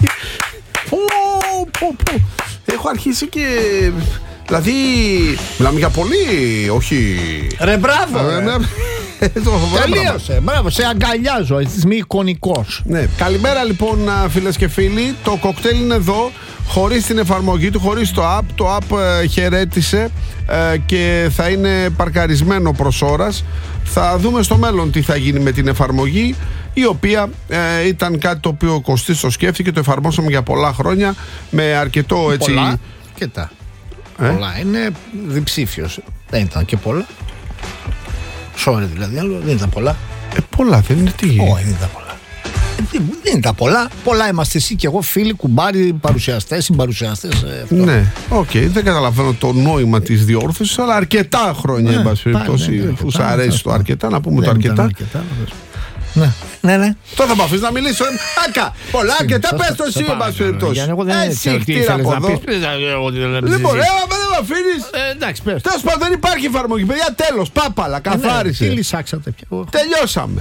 Speaker 5: Έχω αρχίσει και. Δηλαδή, μιλάμε για πολύ, όχι.
Speaker 6: Ρε, μπράβο! Τελείωσε, μπράβο, σε αγκαλιάζω, είσαι μη εικονικός.
Speaker 5: Ναι. Καλημέρα λοιπόν, φίλες και φίλοι. Το κοκτέιλ είναι εδώ, χωρίς την εφαρμογή του, χωρίς το app. Το app χαιρέτησε και θα είναι παρκαρισμένο προς ώρας. Θα δούμε στο μέλλον τι θα γίνει με την εφαρμογή, η οποία ήταν κάτι το οποίο ο Κωστής το σκέφτηκε, το εφαρμόσαμε για πολλά χρόνια με αρκετό έτσι.
Speaker 6: Πολλά, αρκετά. Πολλά, είναι διψήφιος. Δεν ήταν και πολλά. Sorry δηλαδή, αλλά δεν ήταν πολλά.
Speaker 5: Πολλά δεν είναι, τι.
Speaker 6: Όχι, δεν ήταν πολλά. Δεν ήταν πολλά. Πολλά είμαστε εσύ και εγώ, φίλοι, κουμπάρι, παρουσιαστές, συμπαρουσιαστές.
Speaker 5: Ναι, οκ. Δεν καταλαβαίνω το νόημα της διόρθωσης, αλλά αρκετά χρόνια, εν πάση περιπτώσει, αφού σου αρέσει το αρκετά, να πούμε το αρκετά.
Speaker 6: Ναι.
Speaker 5: Τώρα θα με αφήσεις να μιλήσω. Άκα! Πολλά αρκετά, πες το εσύ, εν πάση περιπτώσει.
Speaker 6: Εσύ χτύρα από εδώ.
Speaker 5: Λοιπόν, δεν με αφήνεις.
Speaker 6: Εντάξει, πες.
Speaker 5: Τέλος πάντων, δεν υπάρχει εφαρμογή. Παιδιά, τέλος, πάπαλα, καθάρισε.
Speaker 6: Τι λυσάξατε πια.
Speaker 5: Τελειώσαμε.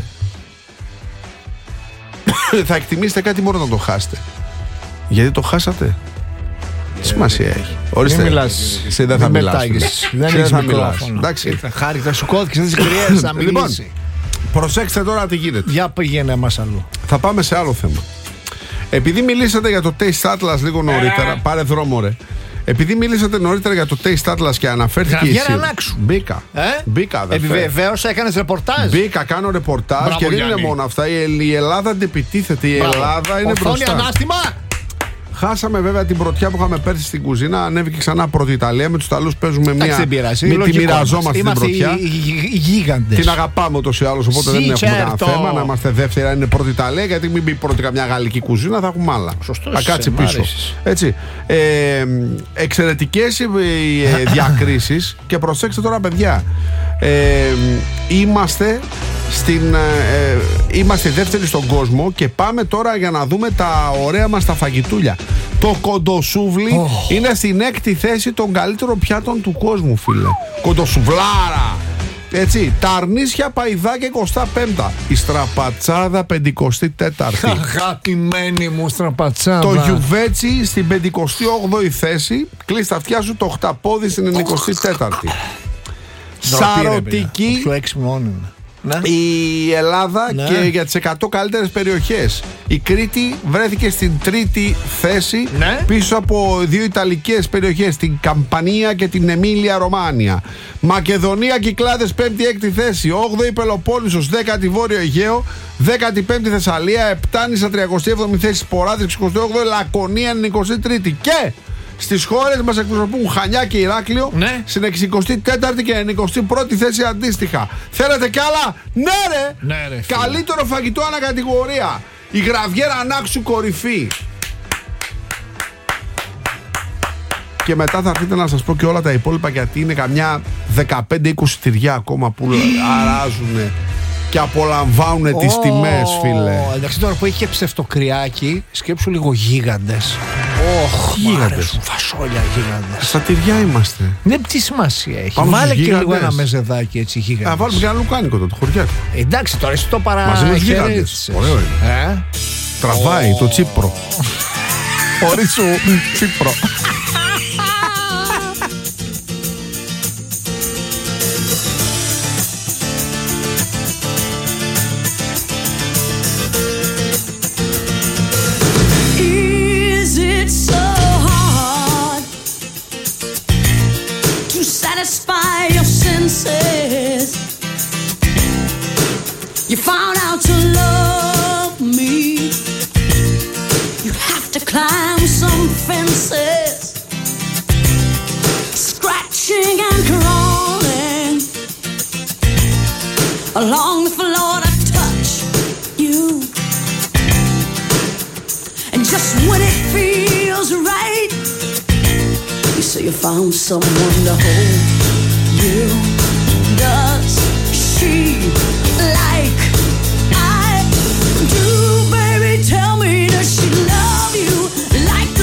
Speaker 5: Θα εκτιμήσετε κάτι μόνο να το χάσετε. Γιατί το χάσατε. Τι σημασία έχει. Ορίστε.
Speaker 6: Μην μιλάς.
Speaker 5: Εσύ δεν θα μιλάς.
Speaker 6: Δεν θα μιλάς.
Speaker 5: Εντάξει.
Speaker 6: Χάρη, θα σου κώδικες τις κρυές να μιλήσει.
Speaker 5: Προσέξτε τώρα τι γίνεται.
Speaker 6: Για πήγαινε μας αλλού.
Speaker 5: Θα πάμε σε άλλο θέμα. Επειδή μιλήσατε για το Taste Atlas λίγο νωρίτερα, πάρε δρόμο ρε. Επειδή μιλήσατε νωρίτερα για το Taste Atlas και αναφέρθηκε εσύ. Μπήκα. Μπήκα,
Speaker 6: Επιβεβαίως έκανες ρεπορτάζ.
Speaker 5: Μπήκα, κάνω ρεπορτάζ και δεν είναι μόνο αυτά. Η Ελλάδα αντεπιτίθεται. Η Ελλάδα είναι μπροστά.
Speaker 6: Ανάστημα.
Speaker 5: Χάσαμε βέβαια την πρωτιά που είχαμε πέρσι στην κουζίνα. Ανέβηκε ξανά πρώτη Ιταλία. Με τους Ιταλούς παίζουμε μια. Τη μοιραζόμαστε την πρωτιά.
Speaker 6: Γίγαντες.
Speaker 5: Την αγαπάμε ούτως ή άλλως. Οπότε δεν έχουμε κανένα θέμα. Να είμαστε δεύτερα είναι πρώτη Ιταλία. Γιατί μην μπει πρώτη καμιά γαλλική κουζίνα, θα έχουμε άλλα.
Speaker 6: Σωστός,
Speaker 5: θα κάτσει πίσω. Έτσι. Εξαιρετικές οι διακρίσεις. Και προσέξτε τώρα, παιδιά. Είμαστε δεύτεροι στον κόσμο και πάμε τώρα για να δούμε τα ωραία μας τα φαγητούλια. Το κοντοσούβλι είναι στην 6η θέση των καλύτερων πιάτων του κόσμου, φίλε. Κοντοσουβλάρα. Έτσι, τα αρνίσια παϊδάκια 25. Η στραπατσάδα 54η.
Speaker 6: Αγαπημένη μου στραπατσάδα.
Speaker 5: Το γιουβέτσι στην 58η θέση. Κλείς τα αυτιά σου, το χταπόδι στην 24η. Σαρωτική.
Speaker 6: Πιο έξυπνο είναι. Ναι.
Speaker 5: Η Ελλάδα και για τις 100 καλύτερες περιοχές. Η Κρήτη βρέθηκε στην 3η θέση πίσω από δύο Ιταλικές περιοχές, την Καμπανία και την Εμίλια Ρωμάνια. Μακεδονία Κυκλάδες 5η-6η θέση. 8η Πελοπόννησος, 10η Βόρειο Αιγαίο, 15η Θεσσαλία, Επτάνησα 37η θέση, Σποράδες 28η, Λακωνία 23η και στις χώρες μας εκπροσωπούν Χανιά και Ηράκλειο στην 64η και 91η θέση αντίστοιχα. Θέλετε κι άλλα? Ναι ρε! Καλύτερο φαγητό ανακατηγορία. Η Γραβιέρα Ανάξου κορυφή. Και μετά θα έρθετε να σας πω και όλα τα υπόλοιπα, γιατί είναι καμιά 15-20 τυριά ακόμα που αράζουν και απολαμβάνουν τις τιμές, φίλε.
Speaker 6: Εντάξει, τώρα που έχει και ψευτοκριάκι, σκέψου λίγο γίγαντες.
Speaker 5: Γίγαντες.
Speaker 6: Φασόλια γίγαντες.
Speaker 5: Στα τυριά είμαστε.
Speaker 6: Ναι, τι σημασία έχει.
Speaker 5: Πάμε
Speaker 6: βάλε και
Speaker 5: γίγαντες.
Speaker 6: λίγο ένα μεζεδάκι έτσι γίγαντες.
Speaker 5: Να βάλουμε και ένα λουκάνικο το χωριάκι.
Speaker 6: Εντάξει, τώρα εσύ το
Speaker 5: Μαζί με γίγαντες. Ωραίο είναι. Τραβάει το Τσίπρο. Ορίσου Τσίπρο.
Speaker 7: Satisfy your senses. You found out to love me. You have to climb some fences, scratching and crawling along the floor to touch you. And just when it feels right, so you found someone to hold you. Does she like I do, baby? Tell me, does she love you like the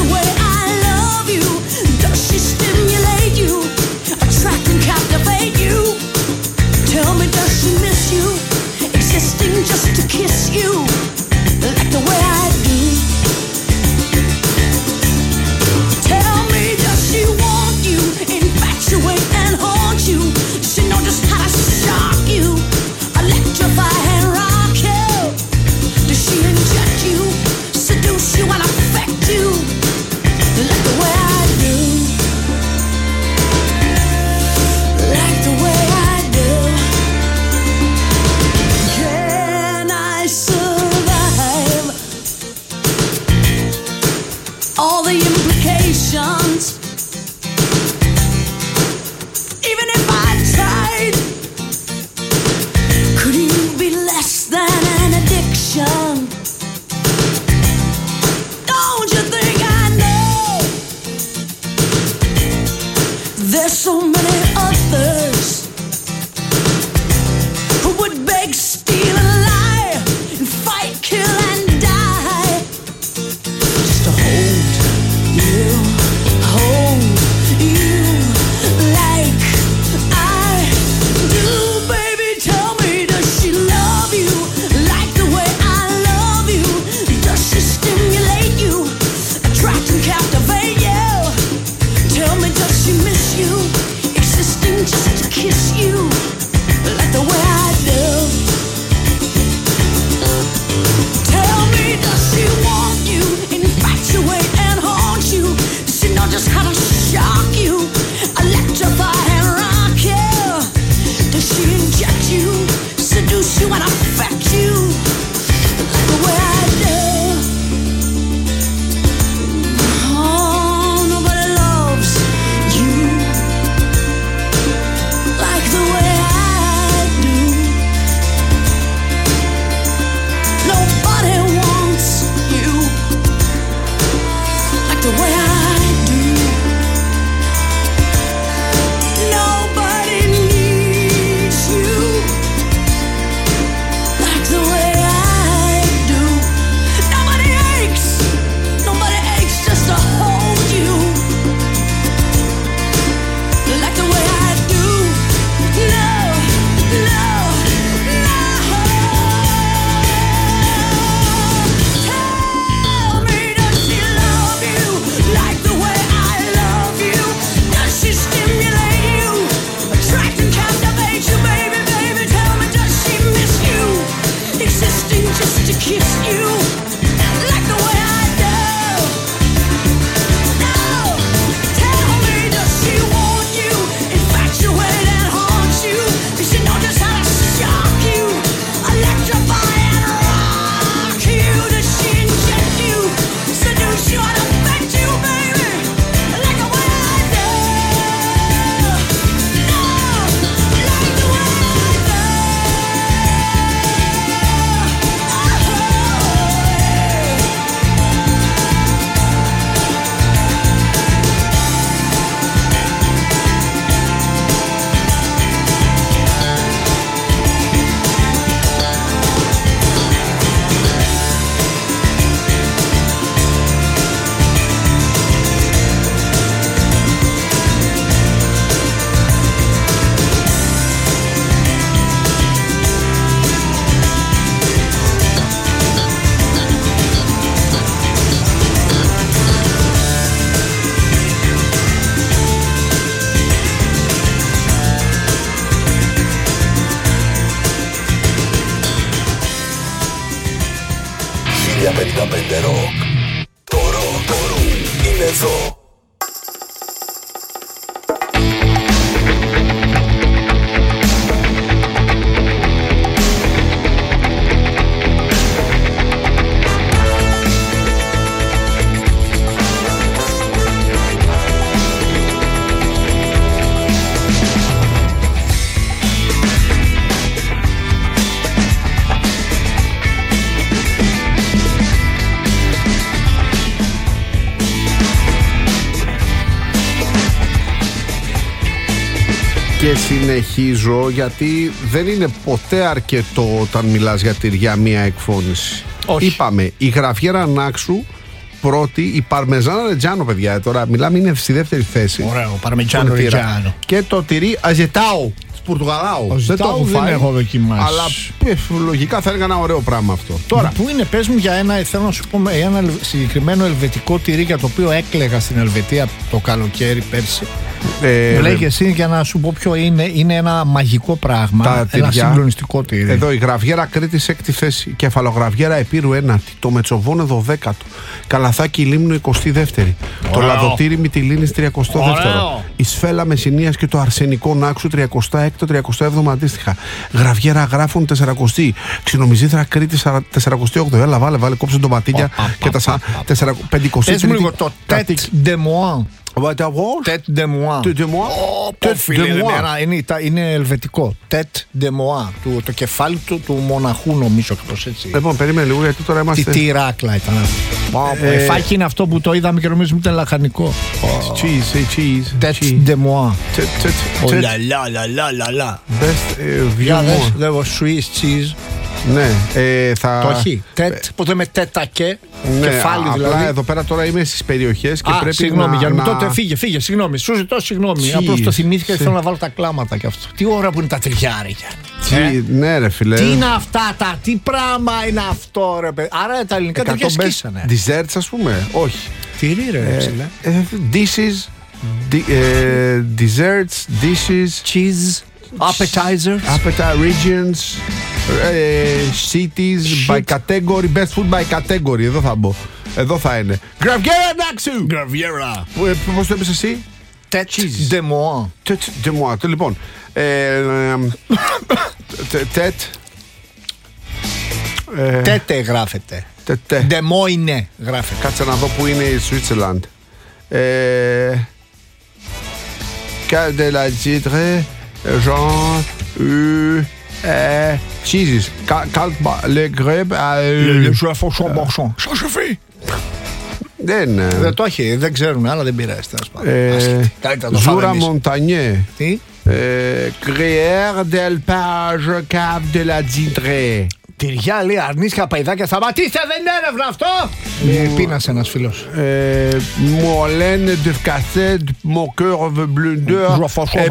Speaker 2: Rock. Το ροκ είναι εδώ.
Speaker 5: Και συνεχίζω, γιατί δεν είναι ποτέ αρκετό όταν μιλάς για τυριά μία εκφώνηση.
Speaker 6: Όχι.
Speaker 5: Είπαμε, η γραφιέρα Νάξου πρώτη, η Παρμεζάνα Ρετζάνο, παιδιά. Τώρα μιλάμε, είναι στη δεύτερη θέση.
Speaker 6: Ωραίο, Παρμεζάνο Ρετζάνο.
Speaker 5: Και το τυρί Αζετάου της Πορτογαλάου.
Speaker 6: Δεν το έχω φάει. Δεν έχω δοκιμάσει.
Speaker 5: Αλλά λογικά θα έλεγα ένα ωραίο πράγμα αυτό. Τώρα.
Speaker 6: Πού είναι, πες μου για ένα, θέλω να σου πω, ένα συγκεκριμένο ελβετικό τυρί για το οποίο έκλαιγα στην Ελβετία το καλοκαίρι πέρσι. Λέγε εσύ για να σου πω ποιο είναι. Είναι ένα μαγικό πράγμα. Ένα συγκλονιστικό τυρί.
Speaker 5: Εδώ η γραβιέρα Κρήτης 6η θέση. Κεφαλογραβιέρα Επίρου 9η. Το Μετσοβόνε 12ο. Καλαθάκι Λίμνου 22η. Το Λαδοτήρι Μυτιλίνης 32ο. Η Σφέλα Μεσσηνίας και το Αρσενικό Νάξου 36ο-37ο αντίστοιχα. Γραβιέρα Γράφων 40η. Ξινομιζήθρα Κρήτης 48ο. Έλα, βάλε, κόψε τον πατήλια και τα 50η.
Speaker 6: Πες μου λίγο το Tête de Moine. Tête de Moine. Είναι ελβετικό. Tête de Moine. Το κεφάλι του μοναχού, νομίζω, κάπως έτσι.
Speaker 5: Λοιπόν, περίμενε λίγο, γιατί τώρα είμαστε.
Speaker 6: Τι ράκλα ήταν αυτό. Φάκι είναι αυτό που το είδαμε και νομίζουμε ήταν λαχανικό.
Speaker 5: Cheese.
Speaker 6: Tête de Moine. Λα. Για δες, λέγω Swiss cheese.
Speaker 5: Ναι,
Speaker 6: το έχει. Ποτέ με τέτακε. Κεφάλι δηλαδή.
Speaker 5: Απλά εδώ πέρα τώρα είμαι στις περιοχές και πρέπει
Speaker 6: συγγνώμη,
Speaker 5: να.
Speaker 6: Τότε φύγε, συγγνώμη. Σου ζητώ συγγνώμη. Απλώς το θυμήθηκα και θέλω να βάλω τα κλάματα και αυτό. Τι ώρα που είναι τα τριάρια.
Speaker 5: Ναι, ρε φιλέ.
Speaker 6: Τι είναι αυτά τι πράγμα είναι αυτό, ρε παιδί. Άρα τα ελληνικά τυριά σκίσανε.
Speaker 5: Desserts, ας πούμε. Όχι.
Speaker 6: Τι ρε ψηλέ.
Speaker 5: Dishes, desserts, dishes,
Speaker 6: cheese. Appetizer,
Speaker 5: regions, cities, by category, best food by category. Εδώ θα μπω. Εδώ θα είναι. Γραβιέρα Νάξου!
Speaker 6: Γραβιέρα.
Speaker 5: Πώς το είπες εσύ?
Speaker 6: Tête de Moine.
Speaker 5: Tête de Moine. Λοιπόν.
Speaker 6: Τέτε γράφεται. De Moine γράφεται.
Speaker 5: Κάτσε να δω που είναι η Switzerland. Cal de la Cidre. Jean, cheeses, le grebe,
Speaker 6: le chouafon, chauffé.
Speaker 5: Δεν
Speaker 6: το έχει, δεν ξέρουμε, αλλά δεν πειράζει.
Speaker 5: Ζούρα Μοντανιέ. Τι? Gruyère d'Alpage, Cave de la Cidre.
Speaker 6: Τυριά, λέει, αρνίσια παϊδάκια. Σταματήστε, δεν είναι έρευνα αυτό! Πείνασε ένας φίλος.
Speaker 5: Μολέν, Devcassé, Mon cœur veut bleu,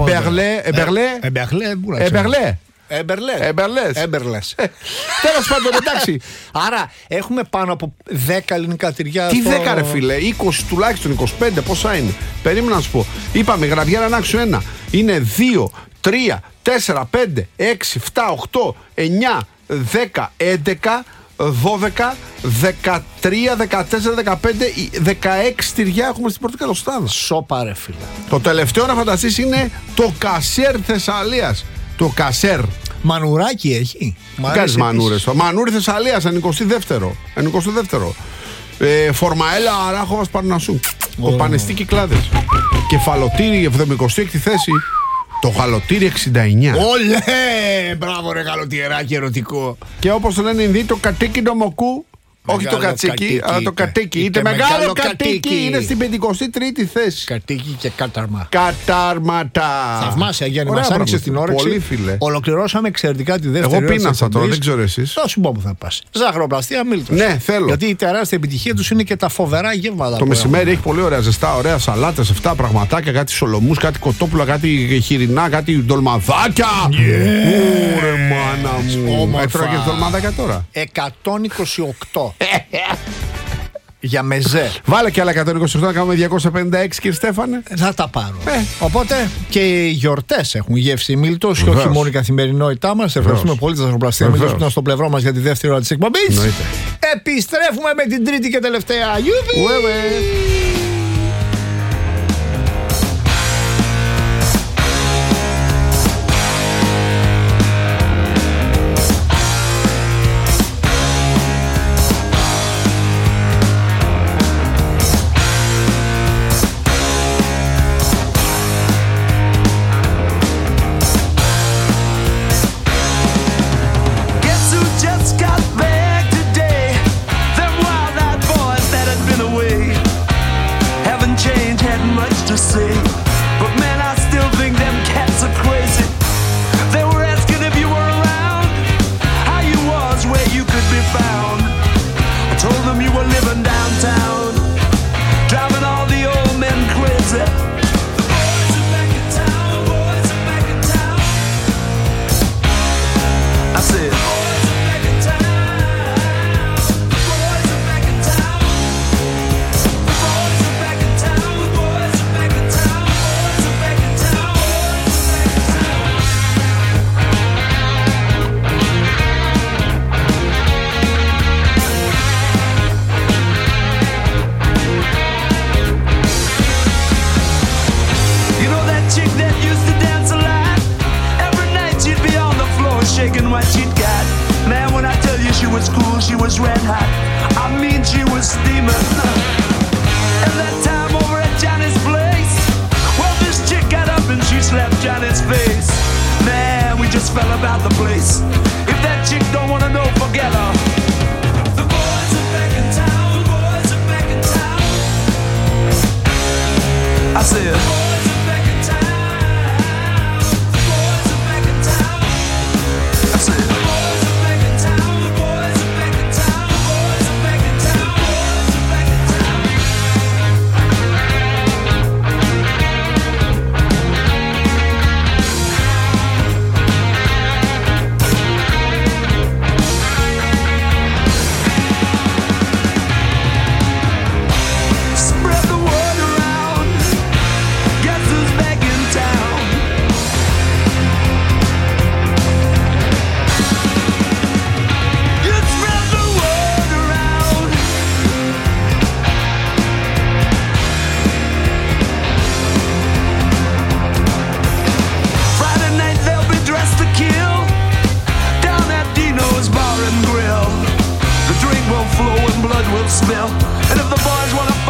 Speaker 5: Έμπερλες. Τέλος πάντων, εντάξει.
Speaker 6: Άρα έχουμε πάνω από 10 ελληνικά τυριά.
Speaker 5: Τι 10 ρε φίλε, 20 τουλάχιστον, 25, πόσα είναι? Περίμενα να σου πω. Είπαμε γραβιέρα Νάξου 1. Είναι 2, 3, 4, 5, 6, 7, 8, 9, 10, 11, 12, 13, 14, 15, 16 τυριά έχουμε στην Πορτοκαλία.
Speaker 6: Σόπα ρε φίλε.
Speaker 5: Το τελευταίο να φανταστείς είναι το Κασέρ Θεσσαλίας. Το Κασέρ.
Speaker 6: Μανουράκι έχει.
Speaker 5: Κάνεις μανούρες. Το Μανούρι Θεσσαλίας, 92ο. Φορμαέλα Αράχοβας Παρνασσού. Το Πανεστή Κυκλάδες. Κεφαλοτήρι 76η θέση. Το γαλοτήρι 69.
Speaker 6: Ολέ! Μπράβο ρε γαλοτιεράκι ερωτικό.
Speaker 5: Και όπως το λένε οι Ινδοί, το κατίκι νομοκού. Όχι το κατσίκι, αλλά το κατίκι. Είτε μεγάλο κατίκι. Είναι στην 53η θέση.
Speaker 6: Κατίκι και κάταρμα.
Speaker 5: Κατάρματα.
Speaker 6: Θαυμάσια, Γιάννη, μας άνοιξε την όρεξη.
Speaker 5: Πολύ φίλε.
Speaker 6: Ολοκληρώσαμε εξαιρετικά τη δεύτερη ώρα.
Speaker 5: Εγώ πίνασα τώρα, δεν ξέρω εσείς.
Speaker 6: Θα σου πω που θα πας. Ζαχαροπλαστεία Μίλτος.
Speaker 5: Ναι, θέλω.
Speaker 6: Γιατί η τεράστια επιτυχία τους είναι και τα φοβερά γεύματα.
Speaker 5: Το μεσημέρι έχει πολύ ωραία ζεστά, ωραία σαλάτες, 7 πραγματάκια, κάτι σολομούς, κάτι κοτόπουλα, κάτι χοιρινά, κάτι ντολμαδάκια. Ωρε μάνα μου. Έτρωγες ντολμαδάκια τώρα?
Speaker 6: 128. Για μεζέ.
Speaker 5: Βάλε και άλλα 128 να κάνουμε 256, κύριε Στέφανε.
Speaker 6: Θα τα πάρω. Οπότε και οι γιορτές έχουν γεύση Μίλτος και όχι μόνο η καθημερινότητά μας. Ευχαριστούμε πολύ τα Ζαχαροπλαστεία Μίλτος που ήταν στο πλευρό μας για τη δεύτερη ώρα της εκπομπής. Επιστρέφουμε με την τρίτη και τελευταία.
Speaker 17: Spill. And if the boys wanna